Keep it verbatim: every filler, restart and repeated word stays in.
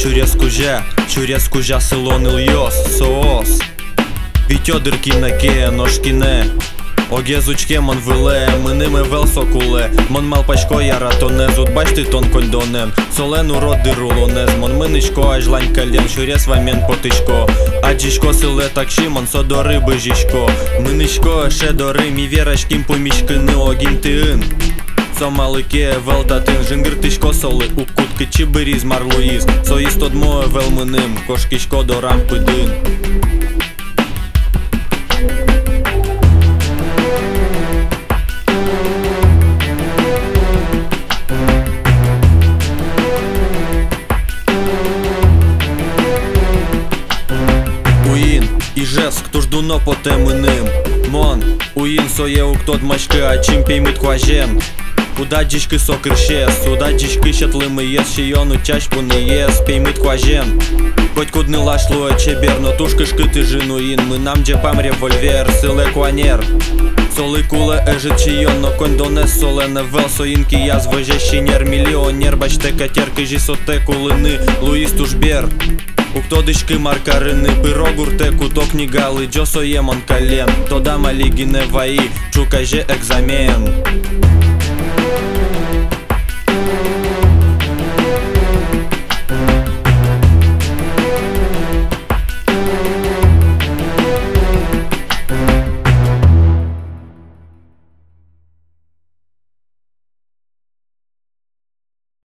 Ciurescu jea, ciurescu jea sălon îl ios, soos Vitiodârki cheie noșkine Oghezučke man vile, mânime vel socule Mon mal pașco iar atonez, ut baști ton condonen Solenu rod de rulonez, mon mânișco aș laň calen Ciures vamen potișco Agișco sile takshi, mon so dori băjișco Mânișco še dori, mi vera șchimpu mișcâni oghinti în Somalıke vel tatin, jingirtișco soli ukut Câci băriz mar luiz, so istod moe vel mânim Coșchișco doram pădân Ижesc, tu-și duno pote mânim Mon, uin so eu tot mășcă Acim peimit cu ajen Уда дички со крșes, уда дички șet lămăies Și eu nu ceași pune ies Peimit cu ajen Хоть кудны лашло чебер, но тушка шкыты женуин Мынам джепам револьвер, сыле куанер Солы куле ежит чион, но кондонес соле невел Соинки яз вăжещинер, миллионер Бачте катерки жи соте кулыны Луис тушбер Уктодышки маркарыны, пырогурте куток нигалы Джосо емон кален, тода малигине ваи Чукаже экзамен